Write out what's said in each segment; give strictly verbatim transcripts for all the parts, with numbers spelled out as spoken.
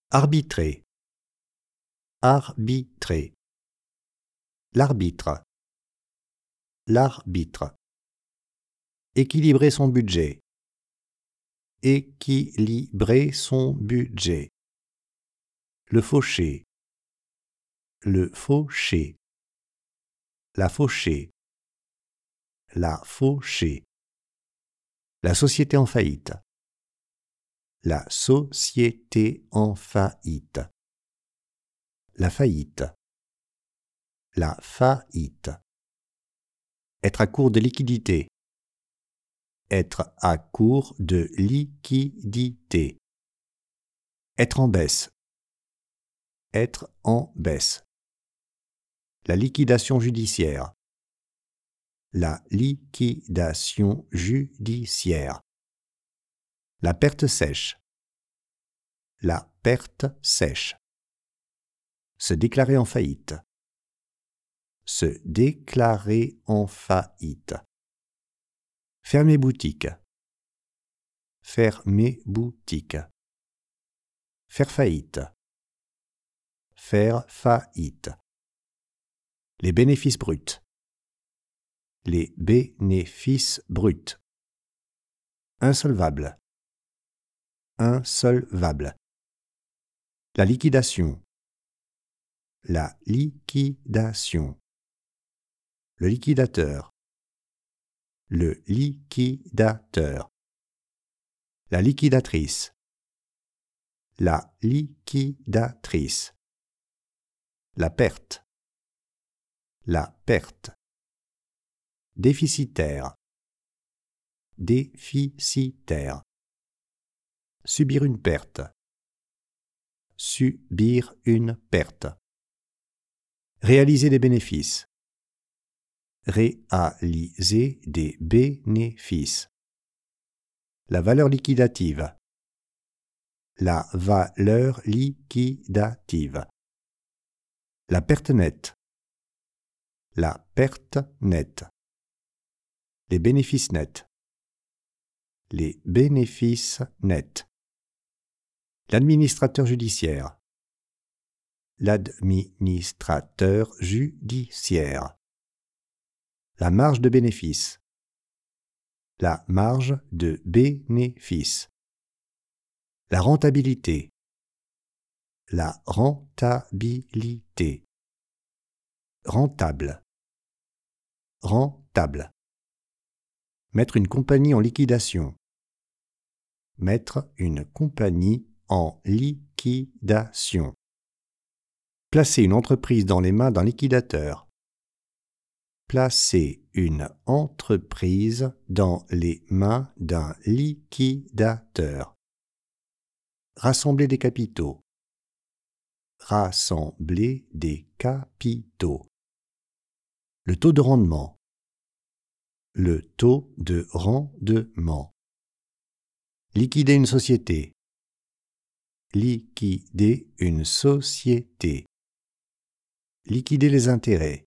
Arbitrer. Arbitrer. L'arbitre. L'arbitre. Équilibrer son budget. Équilibrer son budget. Le fauché. Le fauché. La fauchée. La fauchée. La société en faillite. La société en faillite. La faillite. La faillite. Être à court de liquidité. Être à court de liquidité. Être en baisse. Être en baisse. La liquidation judiciaire. La liquidation judiciaire. La perte sèche. La perte sèche. Se déclarer en faillite. Se déclarer en faillite. Fermer boutique. Fermer boutique. Faire faillite. Faire faillite. Les bénéfices bruts. Les bénéfices bruts. Insolvable. Insolvable. La liquidation. La liquidation. Le liquidateur. Le liquidateur. La liquidatrice. La liquidatrice. La perte. La perte. Déficitaire. Déficitaire. Subir une perte. Subir une perte. Réaliser des bénéfices. Réaliser des bénéfices. La valeur liquidative. La valeur liquidative. La perte nette. La perte nette. Les bénéfices nets. Les bénéfices nets. L'administrateur judiciaire. L'administrateur judiciaire. La marge de bénéfice. La marge de bénéfice. La rentabilité. La rentabilité. Rentable. Rentable. Mettre une compagnie en liquidation. Mettre une compagnie en liquidation. Placer une entreprise dans les mains d'un liquidateur. Placer une entreprise dans les mains d'un liquidateur. Rassembler des capitaux. Rassembler des capitaux. Le taux de rendement. Le taux de rendement. Liquider une société. Liquider une société. Liquider les intérêts.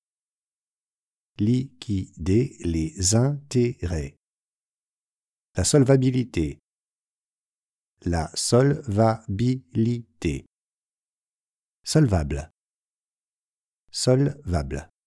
Liquider les intérêts. La solvabilité. La solvabilité. Solvable. Solvable.